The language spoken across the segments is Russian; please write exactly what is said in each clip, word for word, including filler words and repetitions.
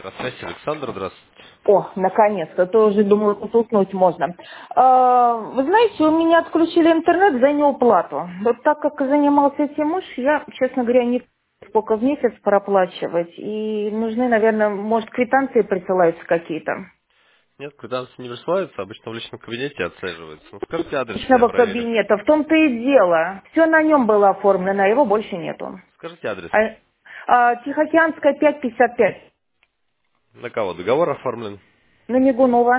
Здравствуйте, Александр, здравствуйте. О, наконец-то, то уже думала, тут уснуть можно. А, вы знаете, у меня отключили интернет за неуплату. Вот так как занимался этим муж, я, честно говоря, не знаю, сколько в месяц проплачивать. И нужны, наверное, может, квитанции присылаются какие-то. Нет, квитанции не присылаются, обычно в личном кабинете отслеживается. Ну, скажите адрес, я Личного проверю. кабинета. В том-то и дело. Все на нем было оформлено, а его больше нету. Скажите адрес. А, а, Тихоокеанская пять пятьдесят пять. На кого договор оформлен? На Мигунова.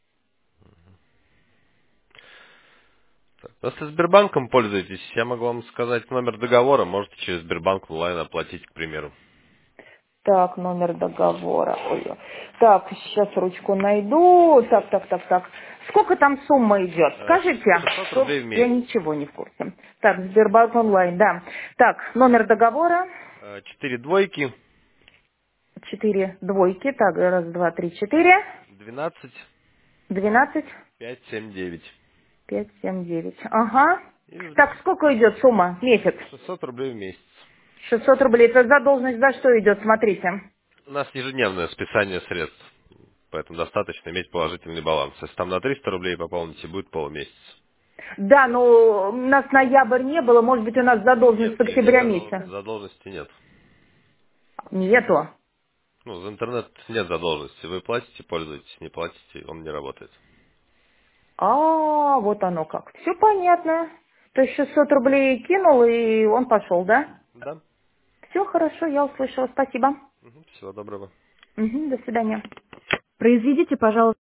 Так, если Сбербанком пользуетесь, я могу вам сказать номер договора, можете через Сбербанк онлайн оплатить, к примеру. Так, номер договора. Ой. Так, сейчас ручку найду. Так, так, так, так. Сколько там сумма идет? Э, Скажите. шестьсот Чтоб рублей в я месяц. ничего не в курсе. Так, Сбербанк онлайн, да. Так, номер договора. Э, Четыре двойки, Четыре двойки. Так, раз, два, три, четыре. двенадцать, Двенадцать, пять, семь, девять. пять, семь, девять. Ага. И Так, сколько идет сумма? Месяц. шестьсот рублей в месяц. Шестьсот рублей. Это задолженность за что идет? Смотрите. У нас ежедневное списание средств, поэтому достаточно иметь положительный баланс. Если там на триста рублей пополните, будет полмесяца. Да, но у нас ноябрь не было. Может быть, у нас задолженность с Нет, нет, октября задол- месяца. задолженности нет. Нету. Ну, за интернет нет задолженности. Вы платите, пользуетесь, не платите, он не работает. А, вот оно как. Все понятно. То есть шестьсот рублей кинул, и он пошел, да? Да. Все хорошо, я услышала. Спасибо. Мгм, всего доброго. Мгм, до свидания. Произведите, пожалуйста.